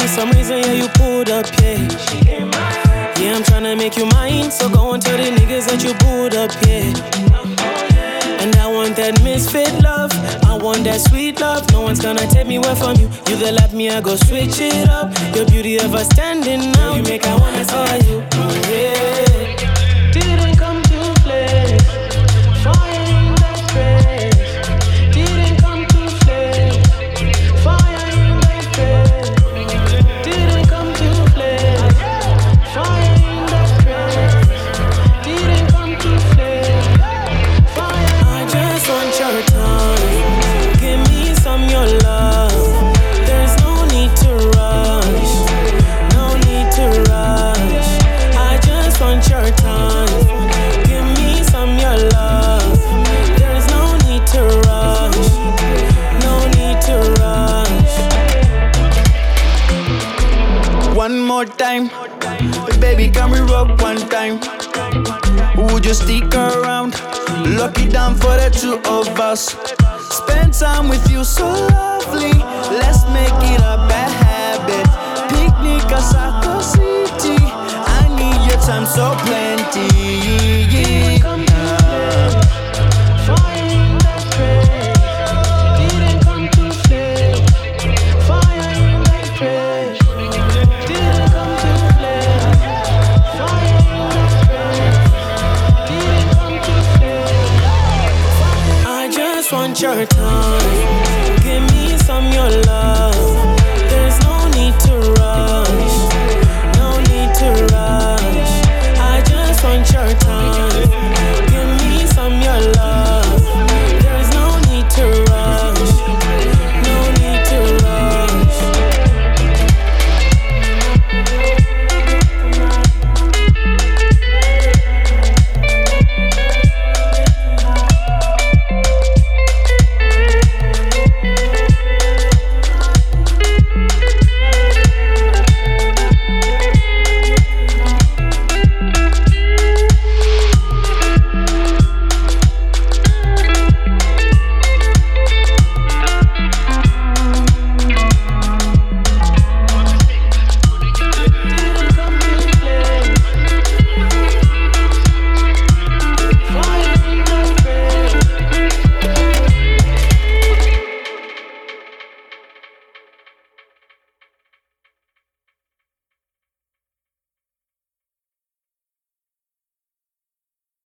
some reason, yeah, you pulled up, yeah. Yeah, I'm tryna make you mine, so go and tell the niggas that you pulled up, yeah. And I want that misfit love, I want that sweet love. No one's gonna take me away from you. You that let me, I go switch it up. Your beauty ever standing now, you make I wanna saw you, yeah. Didn't come to play, fire in that face. Didn't come to play, fire in that face. Didn't come to play, fire in that face. Didn't come to play, fire. I just want your time, give me some your love. There's no need to rush, no need to rush. I just want your time, give me some your love. There's no need to rush, no need to rush. One more time, baby, can we rub one time? Would you stick around? Lock it down for the two of us. Spend time with you so lovely. Let's make it a bad habit. Picnic at Saco City. I need your time so plenty. Come to play, fire in that place. Didn't come to play, fire in that place. Didn't come to play, fire in that place. Didn't come to play. I just want your time, give me some your love. There's no need to rush.